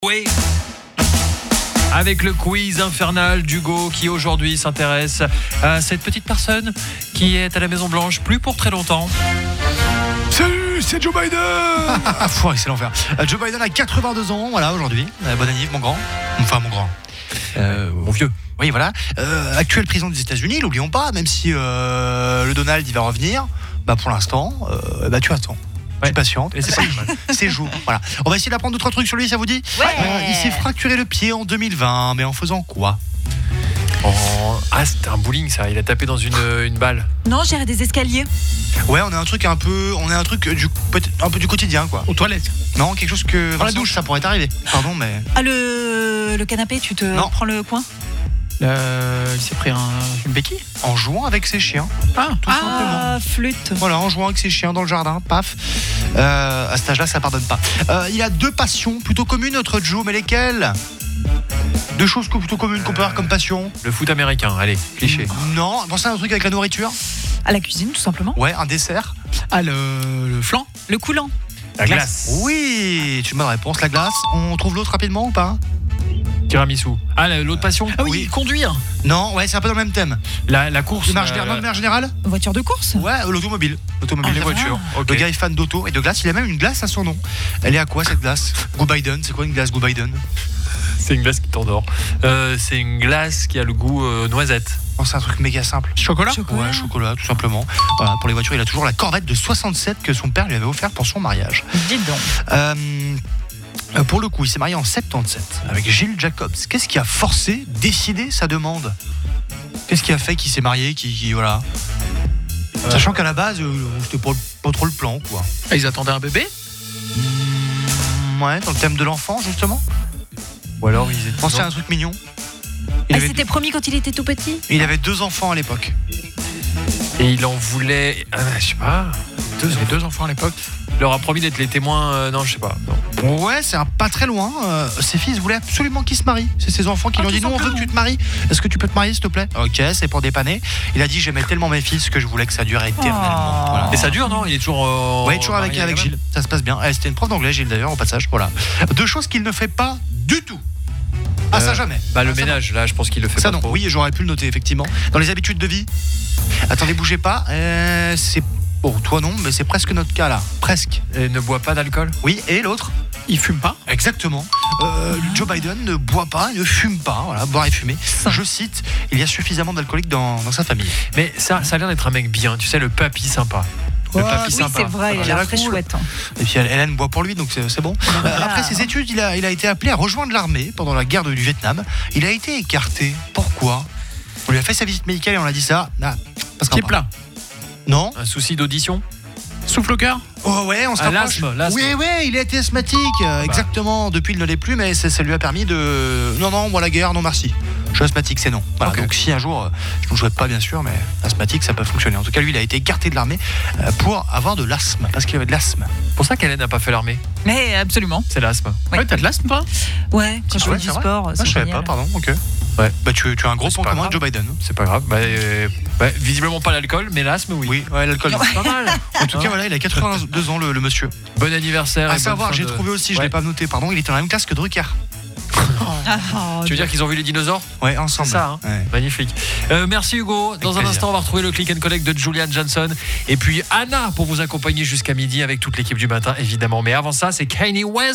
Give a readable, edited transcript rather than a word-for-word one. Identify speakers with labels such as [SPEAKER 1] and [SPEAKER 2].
[SPEAKER 1] Oui. Avec le quiz infernal d'Hugo qui aujourd'hui s'intéresse à cette petite personne qui est à la Maison Blanche plus pour très longtemps.
[SPEAKER 2] Salut, c'est Joe Biden. C'est l'enfer. Joe Biden a 82 ans, voilà, aujourd'hui. Bon anniversaire, mon grand. Enfin, mon grand.
[SPEAKER 1] Mon vieux.
[SPEAKER 2] Oui, voilà. Actuel président des États-Unis, l'oublions pas, même si le Donald il va revenir, pour l'instant, tu attends.
[SPEAKER 1] Ouais.
[SPEAKER 2] Tu patientes.
[SPEAKER 1] Et c'est pas mal.
[SPEAKER 2] C'est jour. Voilà. On va essayer d'apprendre 2-3 trucs sur lui, ça vous dit ?
[SPEAKER 3] Ouais.
[SPEAKER 2] Il s'est fracturé le pied en 2020, mais en faisant quoi ?
[SPEAKER 1] Ah, c'était un bowling ça, il a tapé dans une balle.
[SPEAKER 3] Non, j'irai des escaliers.
[SPEAKER 2] Ouais, on a un truc peut-être un peu du quotidien, quoi.
[SPEAKER 4] Aux toilettes.
[SPEAKER 2] Non, quelque chose que dans la douche, ça pourrait t'arriver. Pardon, mais
[SPEAKER 3] Ah, le canapé, tu te
[SPEAKER 2] Non.
[SPEAKER 3] prends le coin.
[SPEAKER 4] Il s'est pris une béquille.
[SPEAKER 2] en jouant avec ses chiens. Tout simplement.
[SPEAKER 3] Flûte.
[SPEAKER 2] Voilà, en jouant avec ses chiens dans le jardin, paf. À cet âge-là, ça pardonne pas. Il a 2 passions plutôt communes, notre Joe, mais lesquelles ? 2 choses plutôt communes qu'on peut avoir comme passion.
[SPEAKER 1] Le foot américain, allez, cliché.
[SPEAKER 2] Non, pensez à un truc avec la nourriture.
[SPEAKER 3] À la cuisine, tout simplement.
[SPEAKER 2] Ouais, un dessert.
[SPEAKER 4] Ah, le flan.
[SPEAKER 3] Le coulant.
[SPEAKER 1] La glace.
[SPEAKER 2] Oui, tu me réponse, la glace. On trouve l'autre rapidement ou pas ?
[SPEAKER 1] Tiramisu. Ah, l'autre passion.
[SPEAKER 4] Ah oui,
[SPEAKER 2] Oui.
[SPEAKER 4] conduire.
[SPEAKER 2] Non, ouais, c'est un peu dans le même thème.
[SPEAKER 1] La course.
[SPEAKER 2] De manière générale ?
[SPEAKER 3] Voiture de course.
[SPEAKER 2] Ouais, l'automobile. L'automobile, les voitures.
[SPEAKER 1] Ok.
[SPEAKER 2] Le gars est fan d'auto et de glace. Il a même une glace à son nom. Elle est à quoi cette glace ? Go Biden. C'est quoi une glace Go Biden ?
[SPEAKER 1] C'est une glace qui t'endort. C'est une glace qui a le goût noisette.
[SPEAKER 2] Oh, c'est un truc méga simple.
[SPEAKER 4] Chocolat.
[SPEAKER 2] Ouais, chocolat, tout simplement. Voilà, pour les voitures, il a toujours la Corvette de 67 que son père lui avait offert pour son mariage.
[SPEAKER 3] Dites donc.
[SPEAKER 2] Pour le coup, il s'est marié en 77 avec Gilles Jacobs. Qu'est-ce qui a forcé, décidé sa demande ? Qu'est-ce qui a fait qu'il s'est marié, voilà. Sachant qu'à la base, c'était pas trop le plan, quoi.
[SPEAKER 4] Ah, ils attendaient un bébé.
[SPEAKER 2] Ouais, dans le thème de l'enfant, justement.
[SPEAKER 1] Ou alors ils étaient.
[SPEAKER 2] Pensez à un truc mignon. Il
[SPEAKER 3] Ah,
[SPEAKER 2] avait,
[SPEAKER 3] c'était promis quand il était tout petit.
[SPEAKER 2] il avait 2 enfants à l'époque.
[SPEAKER 1] Et il en voulait. Je sais pas.
[SPEAKER 4] Il avait 2 enfants à l'époque.
[SPEAKER 1] Il leur a promis d'être les témoins. Non, je sais pas. Non.
[SPEAKER 2] Ouais, c'est pas très loin. Ses fils voulaient absolument qu'il se marie. C'est ses enfants qui lui ont dit non, on veut que tu te maries. Est-ce que tu peux te marier, s'il te plaît ? Ok, c'est pour dépanner. Il a dit j'aimais tellement mes fils que je voulais que ça dure éternellement. Voilà.
[SPEAKER 1] Et ça dure, non ? Il est toujours.
[SPEAKER 2] Ouais, toujours avec
[SPEAKER 1] marié
[SPEAKER 2] Gilles. Ça se passe bien. C'était une prof d'anglais, Gilles, d'ailleurs, au passage. Voilà. 2 choses qu'il ne fait pas du tout. Ah, ça jamais.
[SPEAKER 1] Le
[SPEAKER 2] Ah, ça,
[SPEAKER 1] ménage, là, je pense qu'il le fait
[SPEAKER 2] ça
[SPEAKER 1] pas
[SPEAKER 2] non.
[SPEAKER 1] trop.
[SPEAKER 2] Oui, j'aurais pu le noter, effectivement. Dans les habitudes de vie. Attendez, bougez pas. C'est. Oh, toi non, mais c'est presque notre cas là. Presque.
[SPEAKER 1] Et ne boit pas d'alcool ?
[SPEAKER 2] Oui, et l'autre ?
[SPEAKER 4] Il fume pas.
[SPEAKER 2] Exactement. Joe Biden ne boit pas, ne fume pas. Voilà, boire et fumer. Je cite, il y a suffisamment d'alcooliques dans sa famille.
[SPEAKER 1] Mais ça a l'air d'être un mec bien, tu sais, le papy sympa. Le papy
[SPEAKER 3] Oui,
[SPEAKER 1] sympa.
[SPEAKER 3] c'est vrai, il a
[SPEAKER 2] Voilà.
[SPEAKER 3] l'air très
[SPEAKER 2] Cool.
[SPEAKER 3] chouette.
[SPEAKER 2] Et puis Hélène boit pour lui, donc c'est bon. Après ses études, il a été appelé à rejoindre l'armée pendant la guerre du Vietnam. Il a été écarté. Pourquoi ? On lui a fait sa visite médicale et on a dit ça. Parce
[SPEAKER 4] Pied plat.
[SPEAKER 2] Non.
[SPEAKER 1] Un souci d'audition ?
[SPEAKER 4] Souffle au cœur.
[SPEAKER 2] Oh ouais, on se rapproche.
[SPEAKER 1] l'asthme.
[SPEAKER 2] Oui, il a été asthmatique. Exactement. Depuis, il ne l'est plus, mais ça lui a permis de. Non, moi la guerre, non merci. Je suis asthmatique, c'est non. Voilà,
[SPEAKER 1] Ok.
[SPEAKER 2] donc si un jour, je ne le souhaite pas bien sûr, mais asthmatique, ça peut fonctionner. En tout cas, lui, il a été écarté de l'armée pour avoir de l'asthme, parce qu'il avait de l'asthme.
[SPEAKER 1] C'est pour ça qu'Hélène n'a pas fait l'armée.
[SPEAKER 3] Mais absolument.
[SPEAKER 1] C'est l'asthme.
[SPEAKER 3] Oui.
[SPEAKER 4] Ouais, t'as de l'asthme, toi ?
[SPEAKER 3] Ouais, quand je
[SPEAKER 2] Ouais,
[SPEAKER 3] fais du
[SPEAKER 2] c'est vrai.
[SPEAKER 3] sport,
[SPEAKER 2] Ah,
[SPEAKER 3] c'est
[SPEAKER 2] je savais pas,
[SPEAKER 3] génial.
[SPEAKER 2] pardon, ok.
[SPEAKER 1] Ouais.
[SPEAKER 2] Tu as un gros
[SPEAKER 1] C'est
[SPEAKER 2] point
[SPEAKER 1] pas
[SPEAKER 2] commun avec
[SPEAKER 1] grave.
[SPEAKER 2] Joe Biden.
[SPEAKER 1] C'est pas grave. Visiblement pas l'alcool, mais l'asthme, oui.
[SPEAKER 2] Oui, ouais, l'alcool.
[SPEAKER 1] Pas mal.
[SPEAKER 2] En tout cas, voilà, il a 82 ans, le monsieur.
[SPEAKER 1] Bon anniversaire.
[SPEAKER 2] À
[SPEAKER 1] et bonne
[SPEAKER 2] savoir,
[SPEAKER 1] fin
[SPEAKER 2] j'ai
[SPEAKER 1] de-
[SPEAKER 2] trouvé aussi, je
[SPEAKER 1] Ouais.
[SPEAKER 2] l'ai pas noté, pardon, il était dans la même classe que Drucker.
[SPEAKER 3] Ah,
[SPEAKER 1] Tu veux dire qu'ils ont vu les dinosaures ?
[SPEAKER 2] Ouais, ensemble.
[SPEAKER 1] C'est ça, hein.
[SPEAKER 2] Ouais.
[SPEAKER 1] Magnifique. Merci Hugo. Dans un
[SPEAKER 2] plaisir.
[SPEAKER 1] instant, on va retrouver le click and collect de Julian Johnson. Et puis Anna pour vous accompagner jusqu'à midi avec toute l'équipe du matin, évidemment. Mais avant ça, c'est Kanye West.